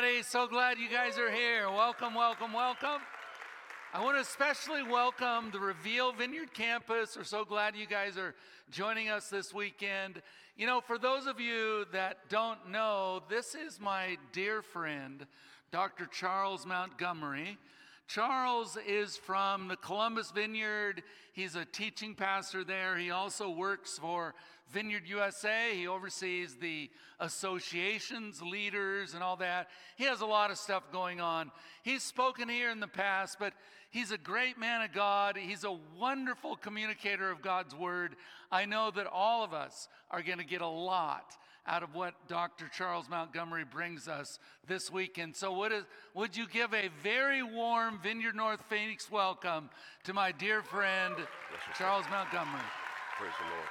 everybody. So glad you guys are here. Welcome, welcome, welcome. I want to especially welcome the Reveal Vineyard Campus. We're so glad you guys are joining us this weekend. You know, for those of you that don't know, this is my dear friend, Dr. Charles Montgomery. Charles is from the Columbus Vineyard. He's a teaching pastor there. He also works for Vineyard USA. He oversees the associations, leaders, and all that. He has a lot of stuff going on. He's spoken here in the past, but he's a great man of God. He's a wonderful communicator of God's word. I know that all of us are going to get a lot out of what Dr. Charles Montgomery brings us this weekend. So would you give a very warm Vineyard North Phoenix welcome to my dear friend, Charles Montgomery. Praise the Lord.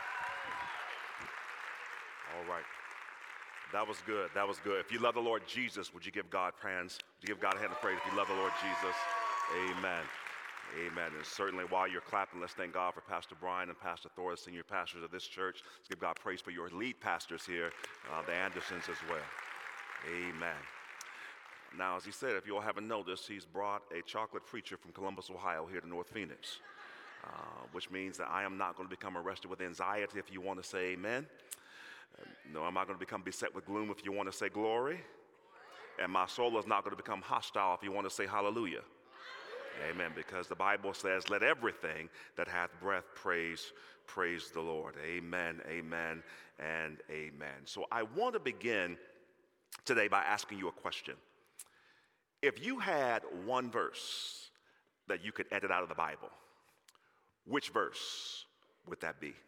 All right. That was good. That was good. If you love the Lord Jesus, would you give God hands? Would you give God a hand of praise if you love the Lord Jesus? Amen. Amen. And certainly while you're clapping, let's thank God for Pastor Brian and Pastor Thor, the senior pastors of this church. Let's give God praise for your lead pastors here, the Andersons as well. Amen. Now, as he said, if you all haven't noticed, he's brought a chocolate preacher from Columbus, Ohio here to North Phoenix, which means that I am not going to become arrested with anxiety if you want to say amen. No, I'm not going to become beset with gloom if you want to say glory. And my soul is not going to become hostile if you want to say hallelujah. Amen, because the Bible says, let everything that hath breath praise the Lord. Amen, amen, and amen. So I want to begin today by asking you a question. If you had one verse that you could edit out of the Bible, which verse would that be?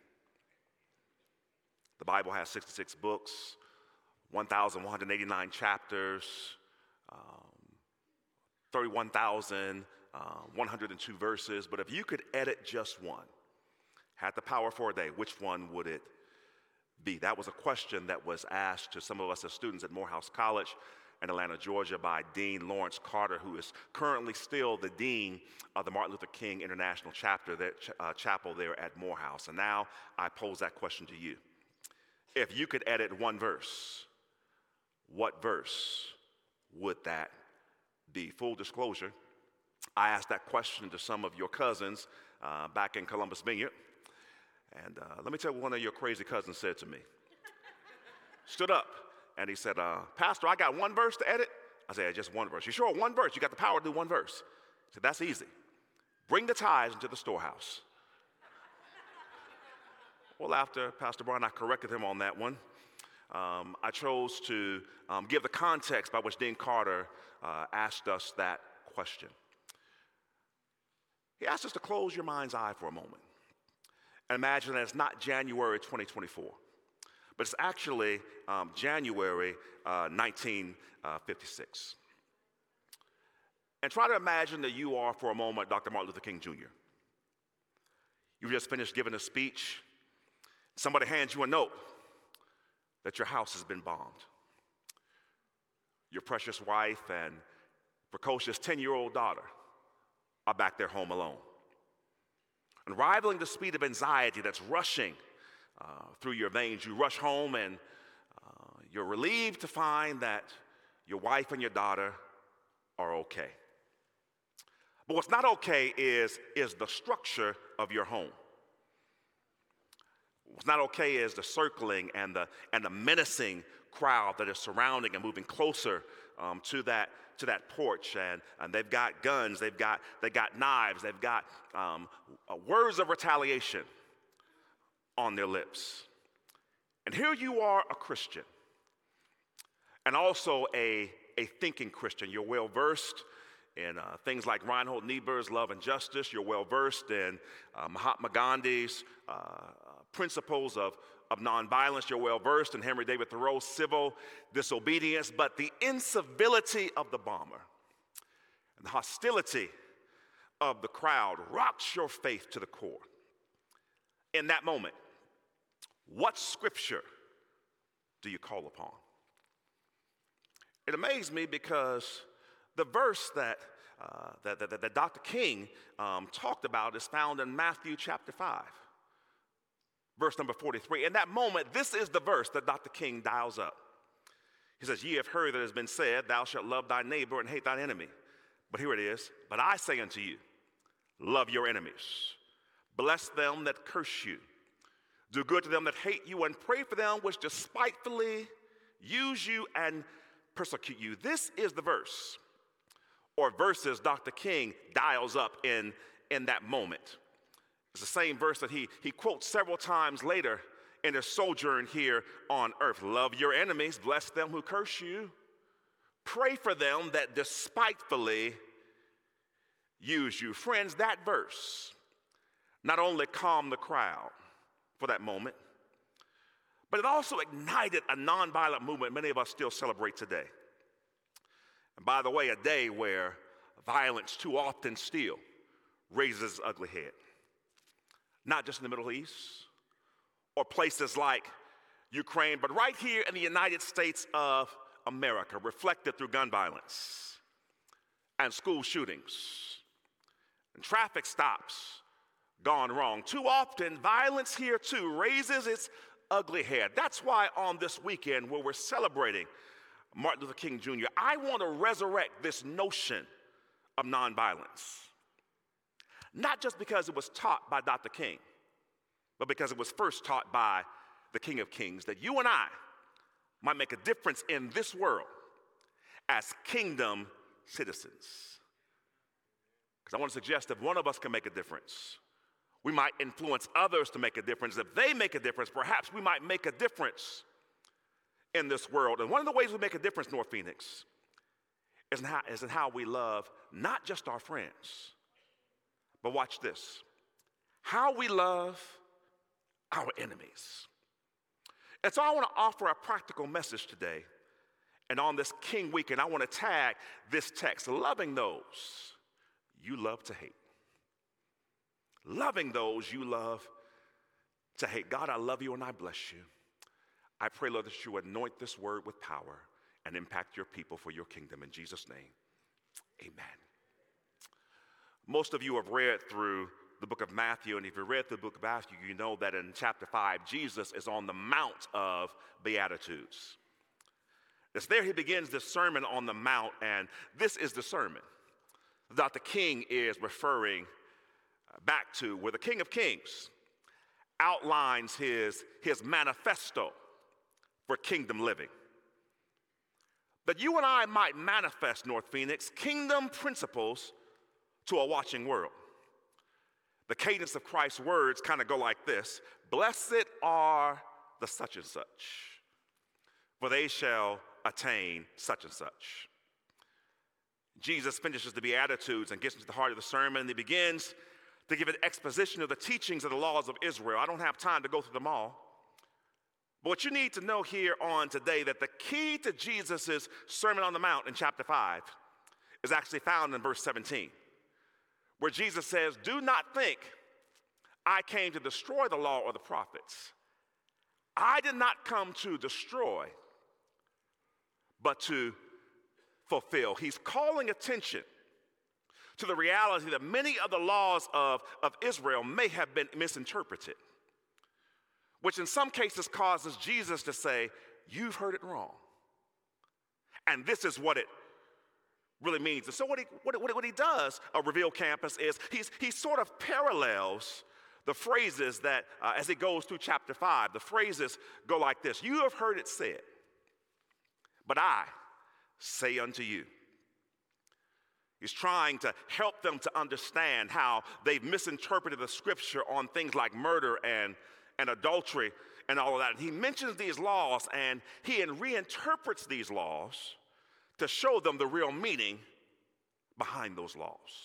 The Bible has 66 books, 1,189 chapters, 31,102 verses. But if you could edit just one, had the power for a day, which one would it be? That was a question that was asked to some of us as students at Morehouse College in Atlanta, Georgia, by Dean Lawrence Carter, who is currently still the dean of the Martin Luther King International Chapel there at Morehouse. And now I pose that question to you. If you could edit one verse, what verse would that be? Full disclosure, I asked that question to some of your cousins back in Columbus Vineyard. And let me tell you what one of your crazy cousins said to me. Stood up and he said, Pastor, I got one verse to edit. I said, just one verse. You sure? One verse? You got the power to do one verse. He said, that's easy. Bring the tithes into the storehouse. Well, after Pastor Brian, I corrected him on that one. I chose to give the context by which Dean Carter asked us that question. He asked us to close your mind's eye for a moment and imagine that it's not January 2024, but it's actually January 1956. And try to imagine that you are, for a moment, Dr. Martin Luther King Jr. You just finished giving a speech. Somebody hands you a note that your house has been bombed. Your precious wife and precocious 10-year-old daughter are back there home alone. And rivaling the speed of anxiety that's rushing through your veins, you rush home and you're relieved to find that your wife and your daughter are okay. But what's not okay is the structure of your home. What's not okay is the circling and the menacing crowd that is surrounding and moving closer to that porch, and they've got guns, they got knives, they've got words of retaliation on their lips. And here you are, a Christian, and also a thinking Christian. You're well versed in things like Reinhold Niebuhr's Love and Justice. You're well versed in Mahatma Gandhi's principles of nonviolence. You're well versed in Henry David Thoreau's civil disobedience, but the incivility of the bomber and the hostility of the crowd rocks your faith to the core. In that moment, what scripture do you call upon? It amazed me because the verse that Dr. King talked about is found in Matthew chapter 5. Verse number 43. In that moment, this is the verse that Dr. King dials up. He says, ye have heard that it has been said, thou shalt love thy neighbor and hate thine enemy. But here it is, but I say unto you, love your enemies. Bless them that curse you. Do good to them that hate you, and pray for them which despitefully use you and persecute you. This is the verse, or verses Dr. King dials up in that moment. It's the same verse that he quotes several times later in his sojourn here on earth. Love your enemies, bless them who curse you. Pray for them that despitefully use you. Friends, that verse not only calmed the crowd for that moment, but it also ignited a nonviolent movement many of us still celebrate today. And by the way, a day where violence too often still raises its ugly head. Not just in the Middle East or places like Ukraine, but right here in the United States of America, reflected through gun violence and school shootings and traffic stops gone wrong. Too often, violence here too raises its ugly head. That's why on this weekend, where we're celebrating Martin Luther King Jr., I want to resurrect this notion of nonviolence. Not just because it was taught by Dr. King, but because it was first taught by the King of Kings, that you and I might make a difference in this world as kingdom citizens. Because I want to suggest that if one of us can make a difference, we might influence others to make a difference. If they make a difference, perhaps we might make a difference in this world. And one of the ways we make a difference, North Phoenix, is in how we love not just our friends, but watch this, how we love our enemies. And so I want to offer a practical message today. And on this King Weekend, I want to tag this text, loving those you love to hate. Loving those you love to hate. God, I love you and I bless you. I pray, Lord, that you anoint this word with power and impact your people for your kingdom. In Jesus' name, amen. Most of you have read through the book of Matthew, and if you read through the book of Matthew, you know that in chapter 5, Jesus is on the Mount of Beatitudes. It's there he begins this Sermon on the Mount, and this is the sermon that Dr. King is referring back to, where the King of Kings outlines his manifesto for kingdom living. That you and I might manifest, North Phoenix, kingdom principles to a watching world. The cadence of Christ's words kind of go like this: blessed are the such and such, for they shall attain such and such. Jesus finishes the Beatitudes and gets into the heart of the sermon, and he begins to give an exposition of the teachings of the laws of Israel. I don't have time to go through them all. But what you need to know here on today, that the key to Jesus' Sermon on the Mount in chapter 5 is actually found in verse 17, where Jesus says, do not think I came to destroy the law or the prophets. I did not come to destroy, but to fulfill. He's calling attention to the reality that many of the laws of Israel may have been misinterpreted, which in some cases causes Jesus to say, you've heard it wrong. And this is what it really means. And so what he does, Reveal Campus, is he sort of parallels the phrases that, as he goes through chapter 5, the phrases go like this: you have heard it said, but I say unto you. He's trying to help them to understand how they've misinterpreted the scripture on things like murder and adultery and all of that. And he mentions these laws, and he reinterprets these laws to show them the real meaning behind those laws.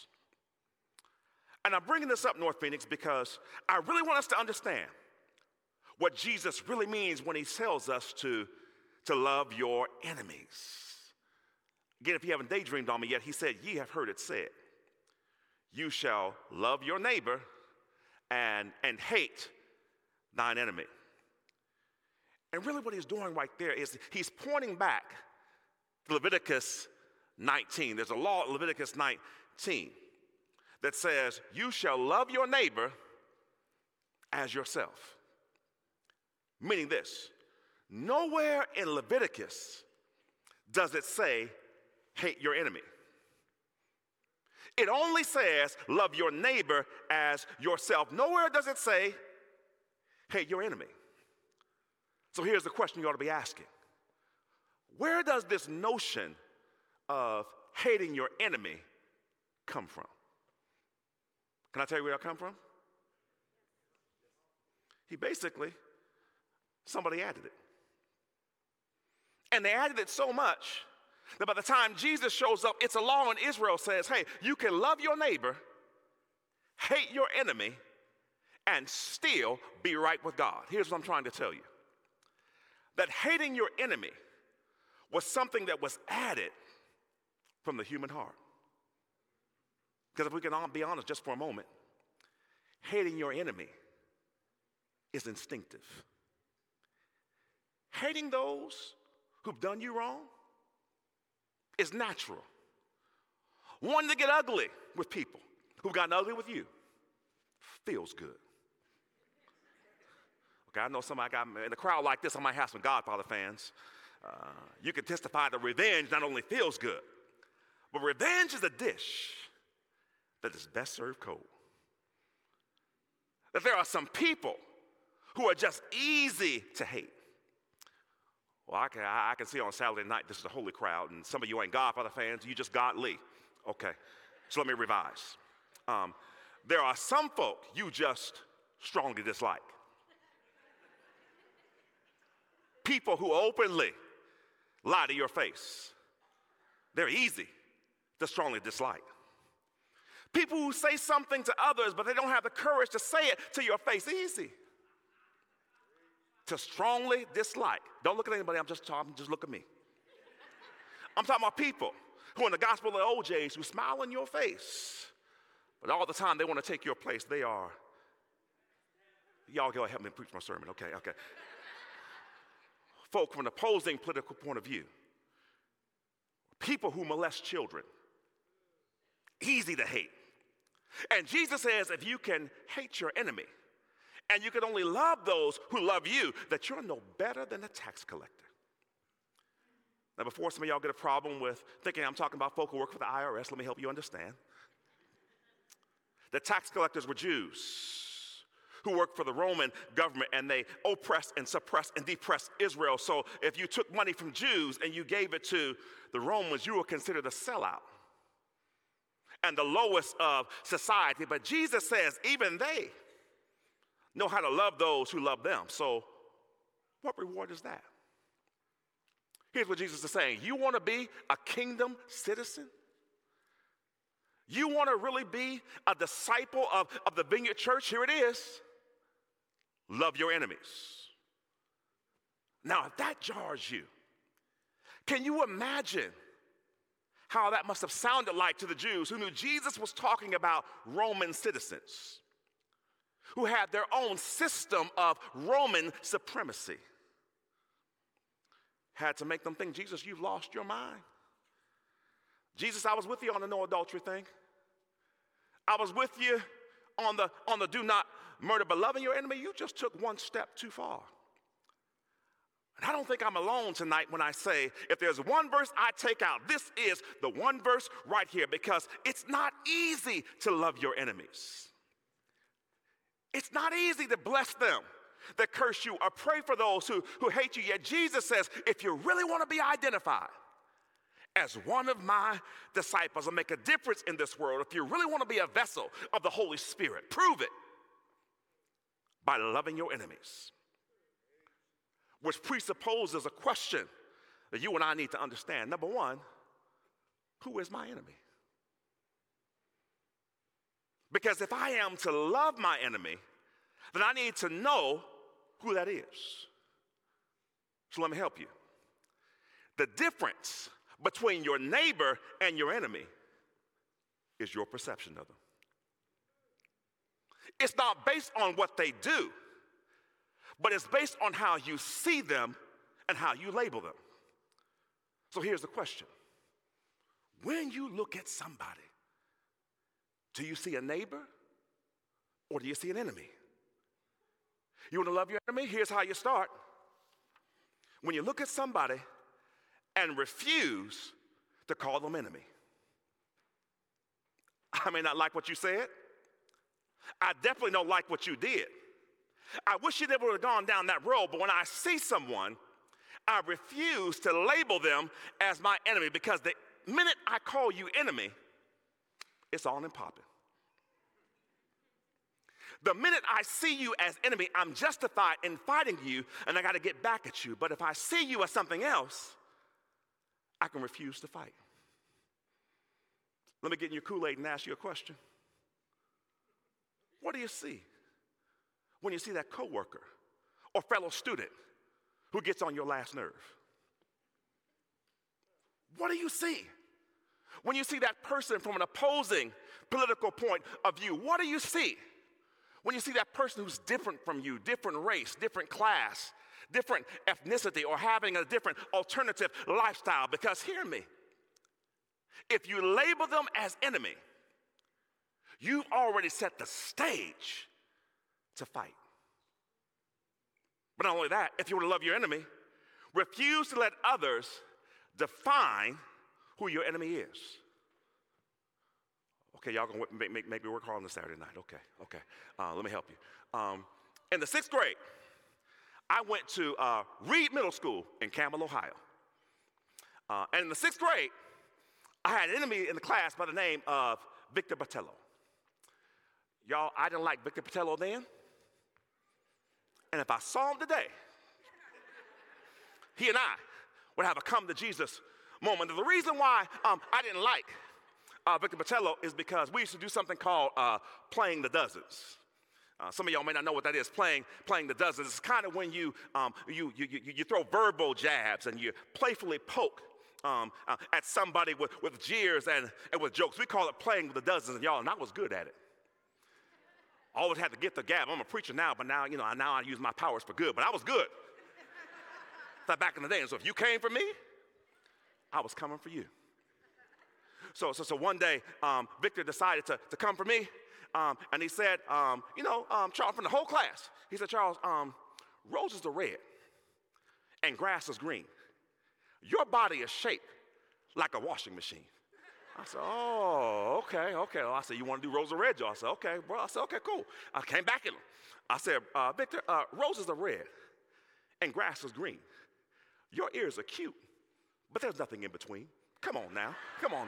And I'm bringing this up, North Phoenix, because I really want us to understand what Jesus really means when he tells us to love your enemies. Again, if you haven't daydreamed on me yet, he said, ye have heard it said, you shall love your neighbor and hate thine enemy. And really what he's doing right there is he's pointing back to Leviticus 19. There's a law in Leviticus 19 that says, you shall love your neighbor as yourself. Meaning this: nowhere in Leviticus does it say hate your enemy. It only says love your neighbor as yourself. Nowhere does it say hate your enemy. So here's the question you ought to be asking. Where does this notion of hating your enemy come from? Can I tell you where it come from? Somebody added it. And they added it so much that by the time Jesus shows up, it's a law in Israel says, hey, you can love your neighbor, hate your enemy, and still be right with God. Here's what I'm trying to tell you. That hating your enemy was something that was added from the human heart. Because if we can all be honest just for a moment, hating your enemy is instinctive. Hating those who've done you wrong is natural. Wanting to get ugly with people who've gotten ugly with you feels good. Okay, I know somebody got in a crowd like this, I might have some Godfather fans. You can testify that revenge not only feels good, but revenge is a dish that is best served cold. That there are some people who are just easy to hate. Well, I can see on Saturday night this is a holy crowd, and some of you ain't Godfather fans, you just godly. Okay, so let me revise. There are some folk you just strongly dislike. People who openly lie to your face. They're easy to strongly dislike. People who say something to others, but they don't have the courage to say it to your face. Easy to strongly dislike. Don't look at anybody, I'm just talking, just look at me. I'm talking about people who in the gospel of the OJs who smile in your face, but all the time they want to take your place. They are, y'all go help me preach my sermon, okay. Folk from an opposing political point of view. People who molest children. Easy to hate. And Jesus says if you can hate your enemy, and you can only love those who love you, that you're no better than a tax collector. Now, before some of y'all get a problem with thinking I'm talking about folk who work for the IRS, let me help you understand. The tax collectors were Jews who worked for the Roman government, and they oppressed and suppressed and depressed Israel. So if you took money from Jews and you gave it to the Romans, you were considered a sellout and the lowest of society. But Jesus says even they know how to love those who love them. So what reward is that? Here's what Jesus is saying. You want to be a kingdom citizen? You want to really be a disciple of the Vineyard Church? Here it is. Love your enemies. Now, if that jars you, can you imagine how that must have sounded like to the Jews who knew Jesus was talking about Roman citizens, who had their own system of Roman supremacy? Had to make them think, Jesus, you've lost your mind. Jesus, I was with you on the no adultery thing. I was with you on the do not murder, but loving your enemy. You just took one step too far. And I don't think I'm alone tonight when I say, if there's one verse I take out, this is the one verse right here, because it's not easy to love your enemies. It's not easy to bless them that curse you or pray for those who hate you. Yet Jesus says, if you really want to be identified as one of my disciples and make a difference in this world, if you really want to be a vessel of the Holy Spirit, prove it by loving your enemies. Which presupposes a question that you and I need to understand. Number one, who is my enemy? Because if I am to love my enemy, then I need to know who that is. So let me help you. The difference between your neighbor and your enemy is your perception of them. It's not based on what they do, but it's based on how you see them and how you label them. So here's the question. When you look at somebody, do you see a neighbor or do you see an enemy? You want to love your enemy? Here's how you start. When you look at somebody and refuse to call them enemy. I may not like what you said. I definitely don't like what you did. I wish you never would have gone down that road, but when I see someone, I refuse to label them as my enemy, because the minute I call you enemy, it's on and popping. The minute I see you as enemy, I'm justified in fighting you, and I got to get back at you. But if I see you as something else, I can refuse to fight. Let me get in your Kool-Aid and ask you a question. What do you see when you see that coworker or fellow student who gets on your last nerve? What do you see when you see that person from an opposing political point of view? What do you see when you see that person who's different from you, different race, different class, different ethnicity, or having a different alternative lifestyle? Because hear me, if you label them as enemy, you've already set the stage to fight. But not only that, if you want to love your enemy, refuse to let others define who your enemy is. Okay, y'all gonna make me work hard on this Saturday night. Okay. Let me help you. In the 6th grade, I went to Reed Middle School in Campbell, Ohio. And in the 6th grade, I had an enemy in the class by the name of Victor Botello. Y'all, I didn't like Victor Botello then. And if I saw him today, he and I would have a come to Jesus moment. And the reason why I didn't like Victor Botello is because we used to do something called playing the dozens. Some of y'all may not know what that is, playing the dozens. It's kind of when you throw verbal jabs and you playfully poke at somebody with jeers and with jokes. We call it playing with the dozens, and y'all, and I was good at it. Always had to get the gab. I'm a preacher now, but now I use my powers for good, but I was good. That back in the day. And so if you came for me, I was coming for you. So one day, Victor decided to come for me, and he said, Charles, from the whole class, he said, Charles, roses are red and grass is green. Your body is shaped like a washing machine. I said, oh, okay. Well, I said, you want to do rose or red, y'all? I said, okay, bro. I said, okay, cool. I came back at him. I said, Victor, roses are red and grass is green. Your ears are cute, but there's nothing in between. Come on now.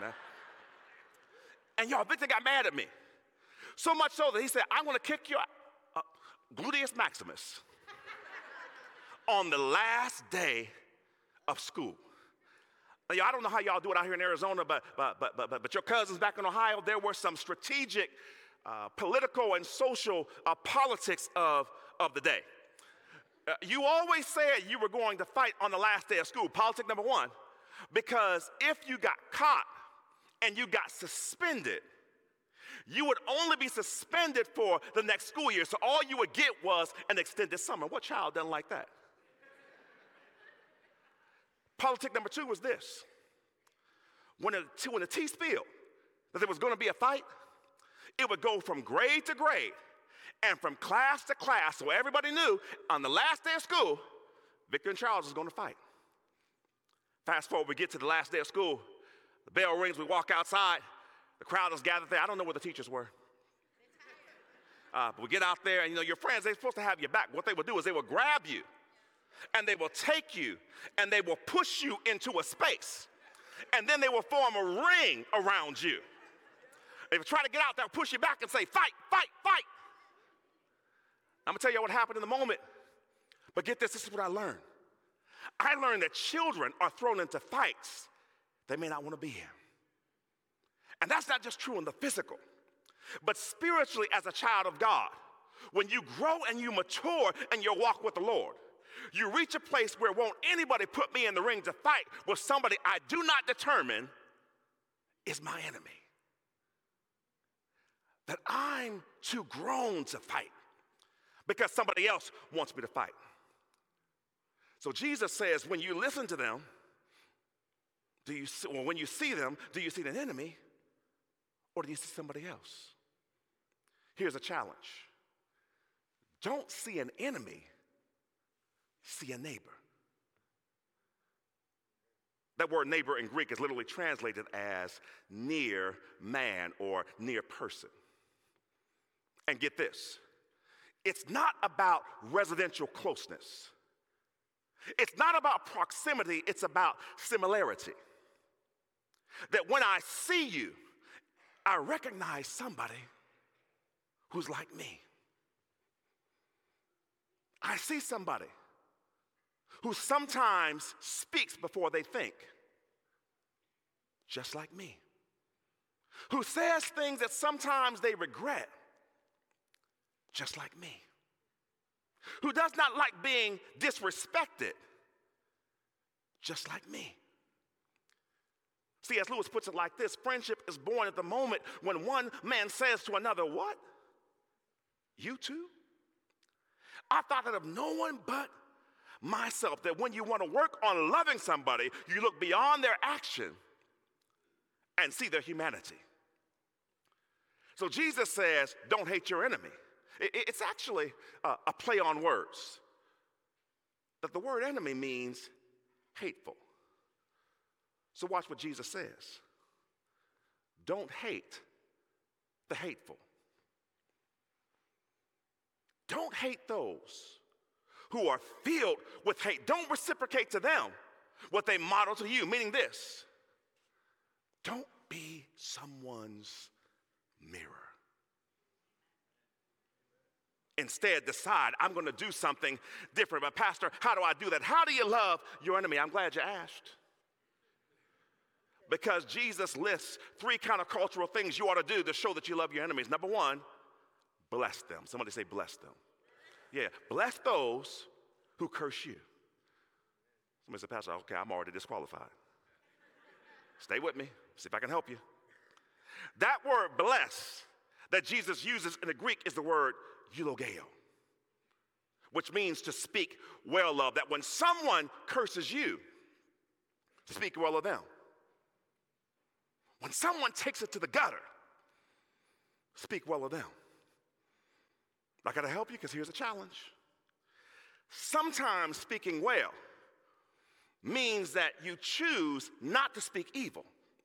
And y'all, Victor got mad at me. So much so that he said, I'm going to kick your gluteus maximus on the last day of school. Now, I don't know how y'all do it out here in Arizona, but your cousins back in Ohio, there were some strategic political and social politics of the day. You always said you were going to fight on the last day of school, politic number one, because if you got caught and you got suspended, you would only be suspended for the next school year. So all you would get was an extended summer. What child doesn't like that? Politic number two was this. When the tea spilled that there was going to be a fight, it would go from grade to grade and from class to class, so everybody knew on the last day of school, Victor and Charles was going to fight. Fast forward, we get to the last day of school. The bell rings, we walk outside. The crowd is gathered there. I don't know where the teachers were. But we get out there, and your friends, they're supposed to have your back. What they would do is they would grab you, and they will take you, and they will push you into a space. And then they will form a ring around you. If you try to get out, they'll push you back and say, fight, fight, fight. I'm going to tell you what happened in the moment. But get this is what I learned. I learned that children are thrown into fights they may not want to be in. And that's not just true in the physical, but spiritually as a child of God. When you grow and you mature and you walk with the Lord, you reach a place where won't anybody put me in the ring to fight with somebody I do not determine is my enemy. That I'm too grown to fight because somebody else wants me to fight. So Jesus says, when you listen to them, when you see them, do you see an enemy or do you see somebody else? Here's a challenge. Don't see an enemy. See a neighbor. That word neighbor in Greek is literally translated as near man or near person. And get this, it's not about residential closeness. It's not about proximity, it's about similarity. That when I see you, I recognize somebody who's like me. I see somebody who sometimes speaks before they think, just like me. Who says things that sometimes they regret, just like me. Who does not like being disrespected, just like me. C.S. Lewis puts it like this: friendship is born at the moment when one man says to another, what? You too? I thought that of no one but myself, that when you want to work on loving somebody, you look beyond their action and see their humanity. So Jesus says, don't hate your enemy. It's actually a play on words. That the word enemy means hateful. So watch what Jesus says. Don't hate the hateful. Don't hate those who are filled with hate. Don't reciprocate to them what they model to you, meaning this: don't be someone's mirror. Instead, decide, I'm going to do something different. But Pastor, how do I do that? How do you love your enemy? I'm glad you asked. Because Jesus lists 3 countercultural things you ought to do to show that you love your enemies. Number 1, bless them. Somebody say bless them. Yeah, bless those who curse you. Somebody said, Pastor, okay, I'm already disqualified. Stay with me, see if I can help you. That word bless that Jesus uses in the Greek is the word eulogeo, which means to speak well of. That when someone curses you, speak well of them. When someone takes it to the gutter, speak well of them. I gotta help you because here's a challenge. Sometimes speaking well means that you choose not to speak evil.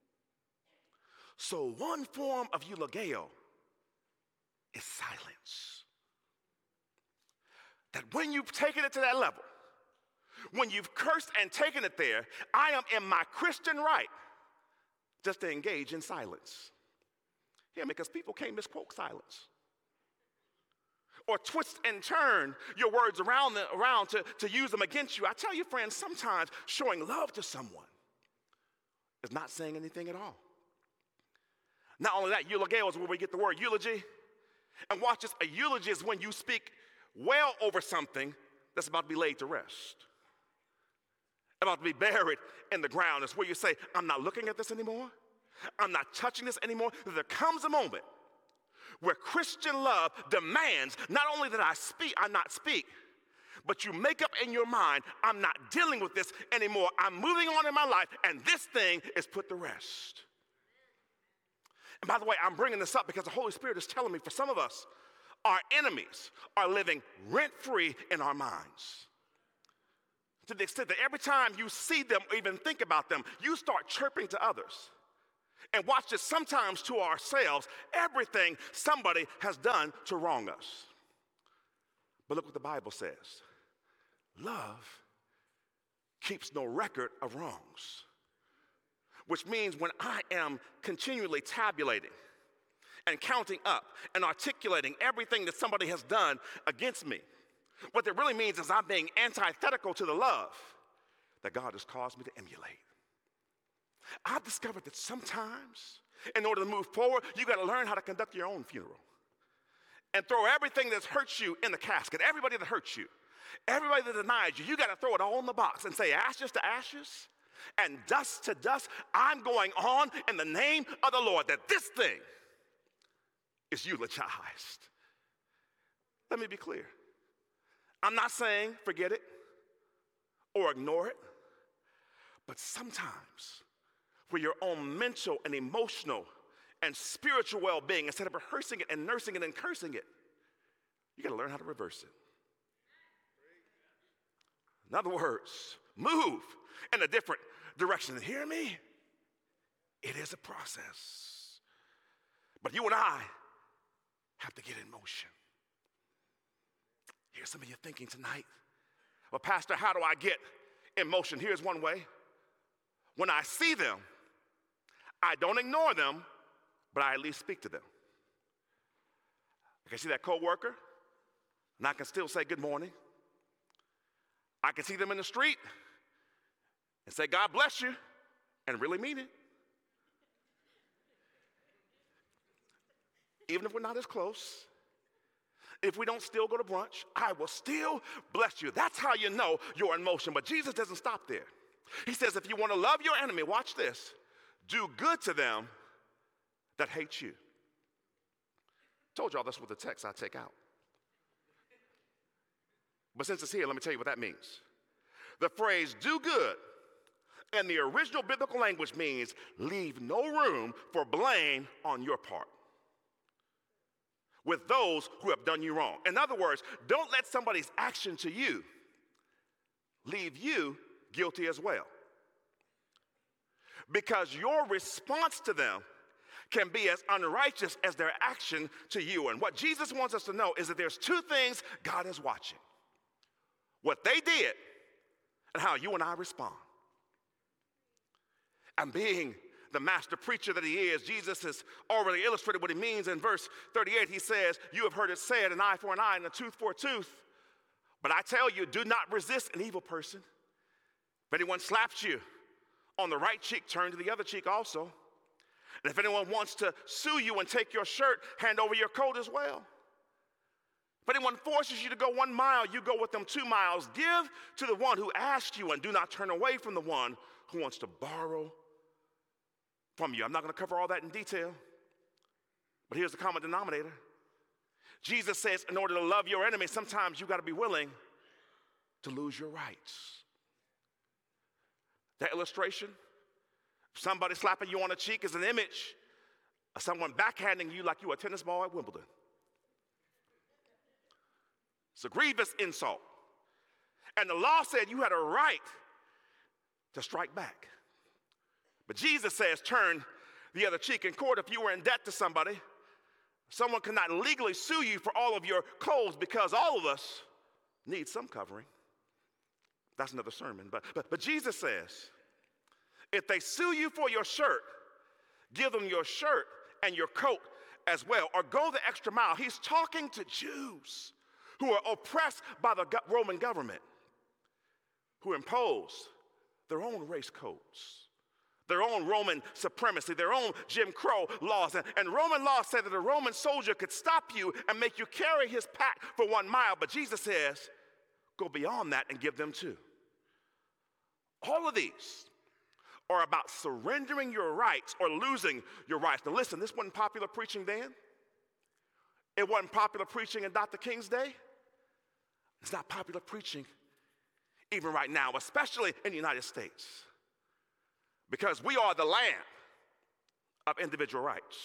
So one form of eulogeo is silence. That when you've taken it to that level, when you've cursed and taken it there, I am in my Christian right just to engage in silence. Yeah, because people can't misquote silence. Or twist and turn your words around to use them against you. I tell you, friends, sometimes showing love to someone is not saying anything at all. Not only that, eulogeo is where we get the word eulogy. And watch this, a eulogy is when you speak well over something that's about to be laid to rest, about to be buried in the ground. It's where you say, I'm not looking at this anymore. I'm not touching this anymore. There comes a moment where Christian love demands not only that I not speak, but you make up in your mind, I'm not dealing with this anymore. I'm moving on in my life, and this thing is put to rest. And by the way, I'm bringing this up because the Holy Spirit is telling me for some of us, our enemies are living rent-free in our minds. To the extent that every time you see them or even think about them, you start chirping to others. And watch this, sometimes to ourselves, everything somebody has done to wrong us. But look what the Bible says. Love keeps no record of wrongs. Which means when I am continually tabulating and counting up and articulating everything that somebody has done against me, what that really means is I'm being antithetical to the love that God has caused me to emulate. I've discovered that sometimes, in order to move forward, you got to learn how to conduct your own funeral and throw everything that's hurt you in the casket. Everybody that hurts you, everybody that denies you, you got to throw it all in the box and say ashes to ashes and dust to dust. I'm going on in the name of the Lord, that this thing is eulogized. Let me be clear. I'm not saying forget it or ignore it, but sometimes for your own mental and emotional and spiritual well-being, instead of rehearsing it and nursing it and cursing it, you got to learn how to reverse it. In other words, move in a different direction. Hear me? It is a process. But you and I have to get in motion. Here's some of you thinking tonight, well, Pastor, how do I get in motion? Here's one way. When I see them, I don't ignore them, but I at least speak to them. I can see that coworker, and I can still say good morning. I can see them in the street and say, God bless you, and really mean it. Even if we're not as close, if we don't still go to brunch, I will still bless you. That's how you know you're in motion. But Jesus doesn't stop there. He says, if you want to love your enemy, watch this, do good to them that hate you. Told y'all that's what the text I take out. But since it's here, let me tell you what that means. The phrase do good in the original biblical language means leave no room for blame on your part with those who have done you wrong. In other words, don't let somebody's action to you leave you guilty as well. Because your response to them can be as unrighteous as their action to you. And what Jesus wants us to know is that there's two things God is watching: what they did and how you and I respond. And being the master preacher that he is, Jesus has already illustrated what he means in verse 38. He says, you have heard it said, an eye for an eye and a tooth for a tooth. But I tell you, do not resist an evil person. If anyone slaps you on the right cheek, turn to the other cheek also. And if anyone wants to sue you and take your shirt, hand over your coat as well. If anyone forces you to go 1 mile, you go with them 2 miles. Give to the one who asks you, and do not turn away from the one who wants to borrow from you. I'm not going to cover all that in detail, but here's the common denominator. Jesus says in order to love your enemy, sometimes you got to be willing to lose your rights. That illustration, somebody slapping you on the cheek, is an image of someone backhanding you like you a tennis ball at Wimbledon. It's a grievous insult. And the law said you had a right to strike back. But Jesus says turn the other cheek. In court, if you were in debt to somebody, someone cannot legally sue you for all of your clothes because all of us need some covering. That's another sermon. But Jesus says, if they sue you for your shirt, give them your shirt and your coat as well, or go the extra mile. He's talking to Jews who are oppressed by the Roman government, who imposed their own race codes, their own Roman supremacy, their own Jim Crow laws. And Roman law said that a Roman soldier could stop you and make you carry his pack for 1 mile. But Jesus says, go beyond that and give them 2. All of these are about surrendering your rights or losing your rights. Now listen, this wasn't popular preaching then. It wasn't popular preaching in Dr. King's day. It's not popular preaching even right now, especially in the United States, because we are the land of individual rights.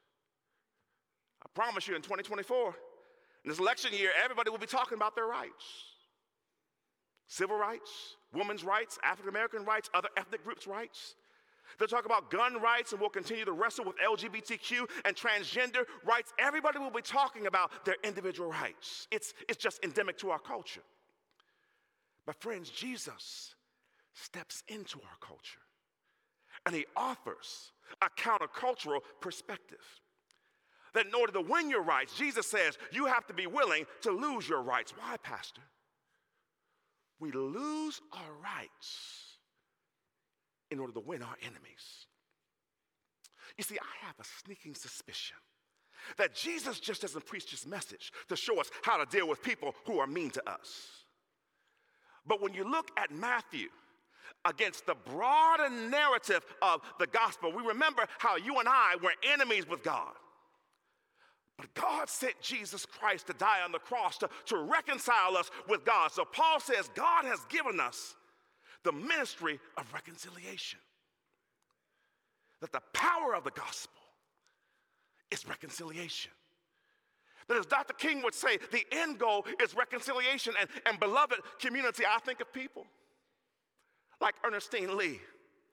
I promise you in 2024, in this election year, everybody will be talking about their rights. Civil rights, women's rights, African-American rights, other ethnic groups' rights. They'll talk about gun rights, and we'll continue to wrestle with LGBTQ and transgender rights. Everybody will be talking about their individual rights. It's just endemic to our culture. But friends, Jesus steps into our culture, and he offers a countercultural perspective. That in order to win your rights, Jesus says you have to be willing to lose your rights. Why, Pastor? We lose our rights in order to win our enemies. You see, I have a sneaking suspicion that Jesus just doesn't preach this message to show us how to deal with people who are mean to us. But when you look at Matthew against the broader narrative of the gospel, we remember how you and I were enemies with God. But God sent Jesus Christ to die on the cross to reconcile us with God. So Paul says God has given us the ministry of reconciliation. That the power of the gospel is reconciliation. That as Dr. King would say, the end goal is reconciliation. And beloved community, I think of people like Ernestine Lee,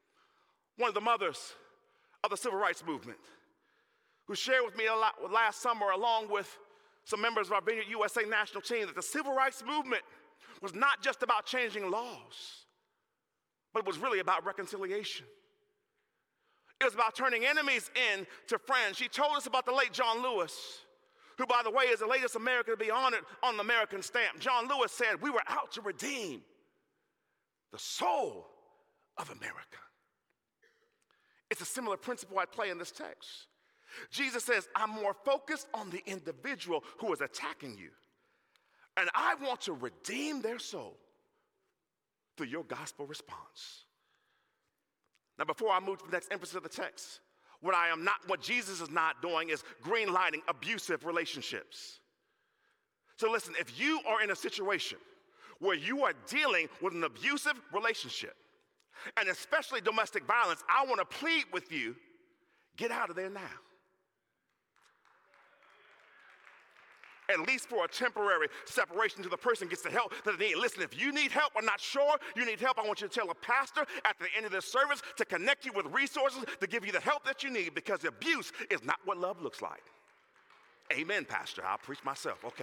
one of the mothers of the civil rights movement, who shared with me a lot last summer, along with some members of our Vineyard USA national team, that the civil rights movement was not just about changing laws, but it was really about reconciliation. It was about turning enemies into friends. She told us about the late John Lewis, who, by the way, is the latest American to be honored on the American stamp. John Lewis said, "We were out to redeem the soul of America." It's a similar principle at play in this text. Jesus says, I'm more focused on the individual who is attacking you, and I want to redeem their soul through your gospel response. Now, before I move to the next emphasis of the text, what Jesus is not doing is greenlighting abusive relationships. So listen, if you are in a situation where you are dealing with an abusive relationship, and especially domestic violence, I want to plead with you, get out of there now. At least for a temporary separation till the person gets the help that they need. Listen, if you need help, I'm not sure you need help, I want you to tell a pastor at the end of this service to connect you with resources to give you the help that you need, because abuse is not what love looks like. Amen, Pastor. I'll preach myself. Okay.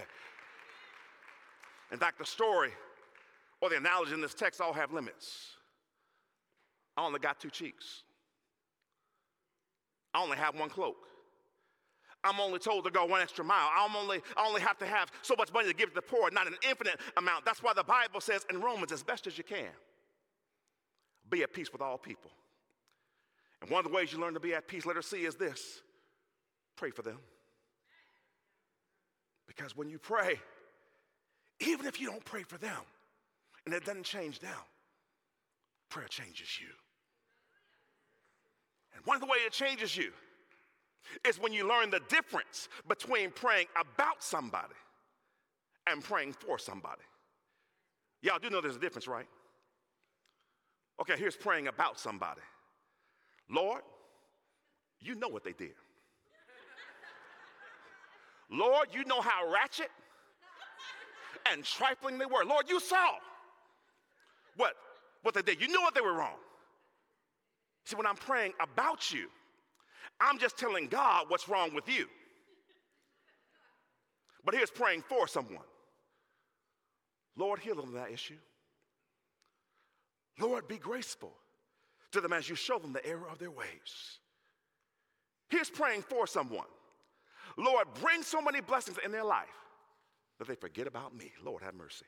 In fact, the story or the analogy in this text all have limits. I only got 2 cheeks. I only have 1 cloak. I'm only told to go 1 extra mile. I only have to have so much money to give to the poor, not an infinite amount. That's why the Bible says in Romans, as best as you can, be at peace with all people. And one of the ways you learn to be at peace, letter C, is this: pray for them. Because when you pray, even if you don't pray for them and it doesn't change them, prayer changes you. And one of the ways it changes you is when you learn the difference between praying about somebody and praying for somebody. Y'all do know there's a difference, right? Okay, here's praying about somebody. Lord, you know what they did. Lord, you know how ratchet and trifling they were. Lord, you saw what they did. You knew what they were wrong. See, when I'm praying about you, I'm just telling God what's wrong with you. But here's praying for someone. Lord, heal them of that issue. Lord, be graceful to them as you show them the error of their ways. Here's praying for someone. Lord, bring so many blessings in their life that they forget about me. Lord, have mercy.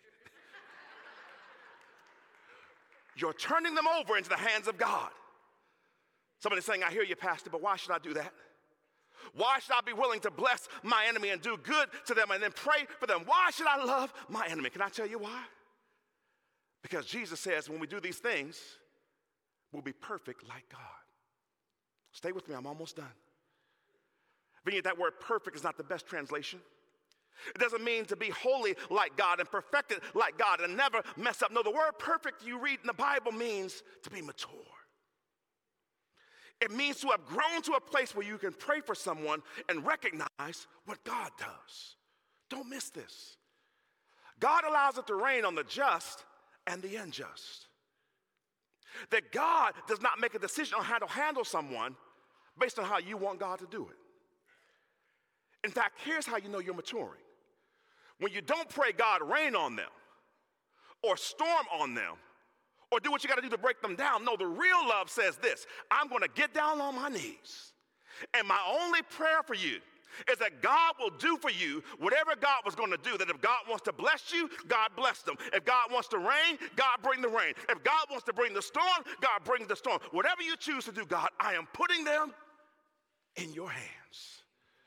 You're turning them over into the hands of God. Somebody's saying, I hear you, Pastor, but why should I do that? Why should I be willing to bless my enemy and do good to them and then pray for them? Why should I love my enemy? Can I tell you why? Because Jesus says when we do these things, we'll be perfect like God. Stay with me, I'm almost done. Vinny, that word perfect is not the best translation. It doesn't mean to be holy like God and perfected like God and never mess up. No, the word perfect you read in the Bible means to be mature. It means to have grown to a place where you can pray for someone and recognize what God does. Don't miss this. God allows it to rain on the just and the unjust. That God does not make a decision on how to handle someone based on how you want God to do it. In fact, here's how you know you're maturing. When you don't pray God rain on them or storm on them or do what you got to do to break them down. No, the real love says this: I'm going to get down on my knees, and my only prayer for you is that God will do for you whatever God was going to do. That if God wants to bless you, God bless them. If God wants to rain, God bring the rain. If God wants to bring the storm, God brings the storm. Whatever you choose to do, God, I am putting them in your hands.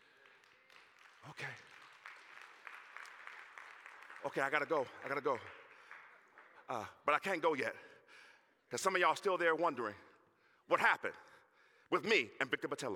Okay, I got to go. But I can't go yet. Because some of y'all still there wondering what happened with me and Victor Botello.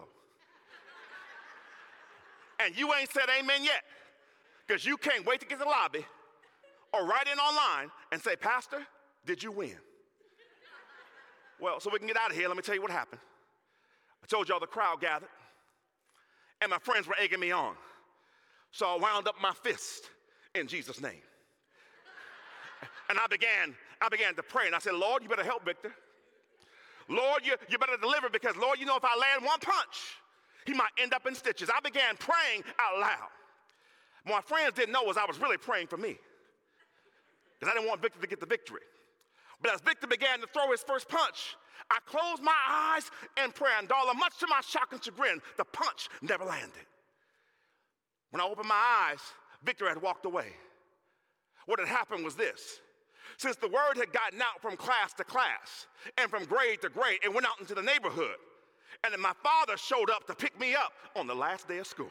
And you ain't said amen yet, because you can't wait to get to the lobby or write in online and say, Pastor, did you win? Well, so we can get out of here, let me tell you what happened. I told y'all the crowd gathered, and my friends were egging me on. So I wound up my fist in Jesus' name. And I began to pray, and I said, Lord, you better help Victor. Lord, you better deliver because, Lord, you know if I land one punch, he might end up in stitches. I began praying out loud. What my friends didn't know was I was really praying for me because I didn't want Victor to get the victory. But as Victor began to throw his first punch, I closed my eyes in prayer, and darling, much to my shock and chagrin, the punch never landed. When I opened my eyes, Victor had walked away. What had happened was this. Since the word had gotten out from class to class and from grade to grade, it went out into the neighborhood. And then my father showed up to pick me up on the last day of school.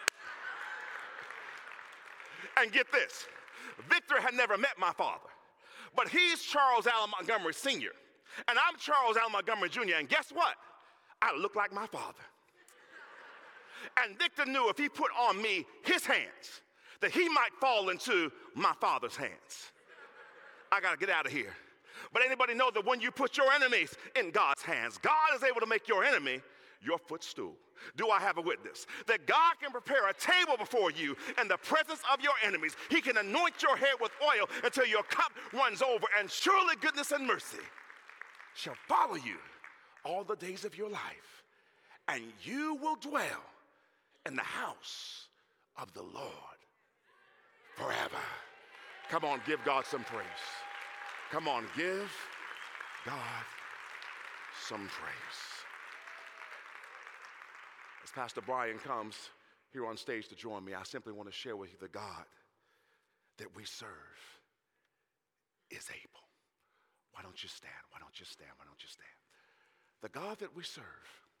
And get this, Victor had never met my father, but he's Charles Allen Montgomery Sr., and I'm Charles Allen Montgomery Jr., and guess what? I look like my father. And Victor knew if he put on me his hands, that he might fall into my father's hands. I gotta get out of here. But anybody know that when you put your enemies in God's hands, God is able to make your enemy your footstool? Do I have a witness? That God can prepare a table before you in the presence of your enemies. He can anoint your head with oil until your cup runs over, and surely goodness and mercy shall follow you all the days of your life, and you will dwell in the house of the Lord forever. Come on, give God some praise. Come on, give God some praise. As Pastor Brian comes here on stage to join me, I simply want to share with you the God that we serve is able. Why don't you stand? Why don't you stand? Why don't you stand? The God that we serve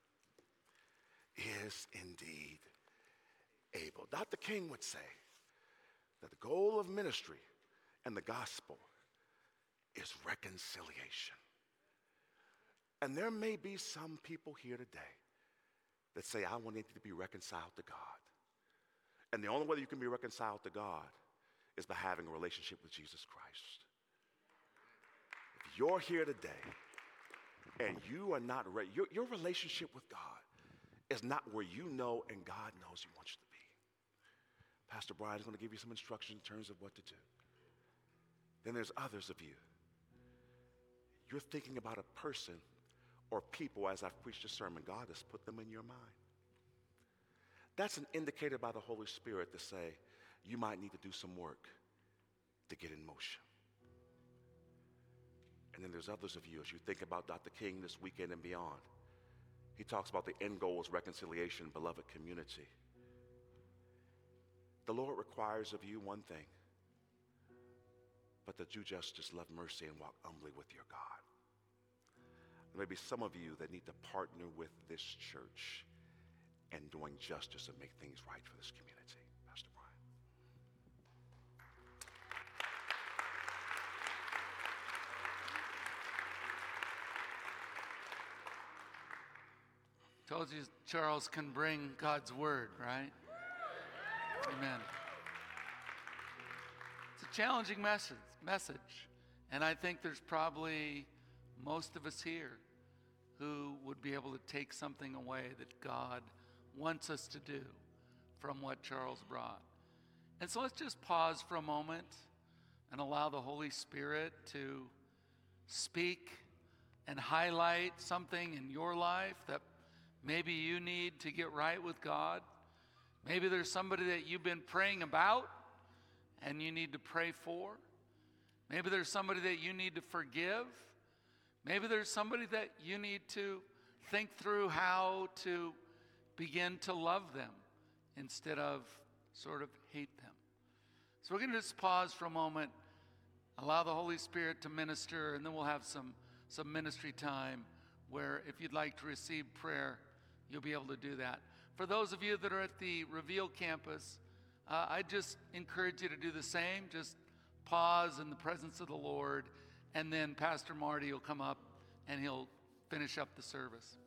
is indeed able. Dr. King would say that the goal of ministry and the gospel is reconciliation. And there may be some people here today that say, I want to be reconciled to God. And the only way you can be reconciled to God is by having a relationship with Jesus Christ. If you're here today and you are not ready, your relationship with God is not where you know and God knows He wants you to be. Pastor Brian is going to give you some instruction in terms of what to do. Then there's others of you. You're thinking about a person or people as I've preached a sermon. God has put them in your mind. That's an indicator by the Holy Spirit to say you might need to do some work to get in motion. And then there's others of you as you think about Dr. King this weekend and beyond. He talks about the end goal is reconciliation, beloved community. The Lord requires of you one thing, but that you just love mercy and walk humbly with your God. There may be some of you that need to partner with this church in doing justice and make things right for this community. Pastor Brian. Told you Charles can bring God's word, right? Amen. It's a challenging message. And I think there's probably most of us here who would be able to take something away that God wants us to do from what Charles brought. And so let's just pause for a moment and allow the Holy Spirit to speak and highlight something in your life that maybe you need to get right with God. Maybe there's somebody that you've been praying about and you need to pray for. Maybe there's somebody that you need to forgive. Maybe there's somebody that you need to think through how to begin to love them instead of sort of hate them. So we're going to just pause for a moment, allow the Holy Spirit to minister, and then we'll have some ministry time where if you'd like to receive prayer, you'll be able to do that. For those of you that are at the Reveal campus, I just encourage you to do the same. Just pause in the presence of the Lord, and then Pastor Marty will come up and he'll finish up the service.